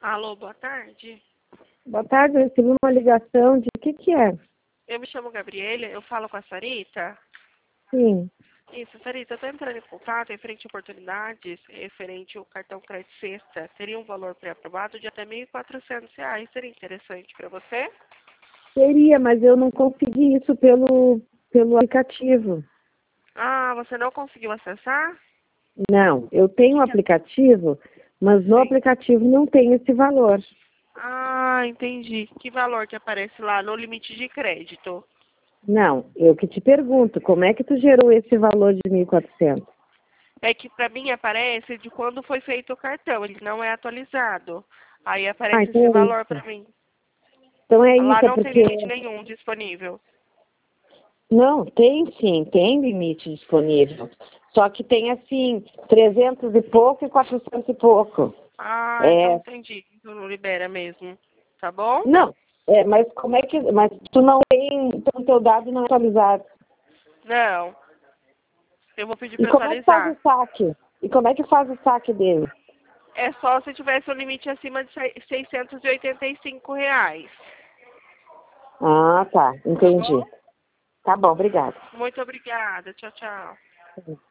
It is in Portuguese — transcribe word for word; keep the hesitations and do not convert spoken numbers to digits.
Alô, boa tarde. Boa tarde, eu recebi uma ligação de que que é? Eu me chamo Gabriela, eu falo com a Sarita. Sim. Isso, Sarita, eu estou entrando em contato referente a oportunidades, referente ao cartão crédito sexta. Teria um valor pré-aprovado de até mil e quatrocentos reais. Seria interessante para você? Seria, mas eu não consegui isso pelo, pelo aplicativo. Ah, você não conseguiu acessar? Não, eu tenho um aplicativo, mas no Sim. aplicativo não tem esse valor. Ah, entendi. Que valor que aparece lá no limite de crédito? Não, eu que te pergunto, como é que tu gerou esse valor de mil e quatrocentos? É que para mim aparece de quando foi feito o cartão, ele não é atualizado. Aí Ah, aparece então esse é valor isso. para mim. Então é Lá isso, é não tem porque... limite nenhum disponível. Não, tem sim, tem limite disponível. Só que tem assim, trezentos e pouco e quatrocentos e pouco. Ah, então É, entendi. Então não libera mesmo. Tá bom? não, é, mas como é que... Mas tu não tem... Então o teu dado não é atualizado. Não. Eu vou pedir E para como é que faz o atualizar. saque? E como é que faz o saque dele? É só se tivesse um limite acima de sei- seiscentos e oitenta e cinco reais. Ah, tá. Tá Entendi. bom? Tá bom, obrigada. Muito obrigada. Tchau, tchau.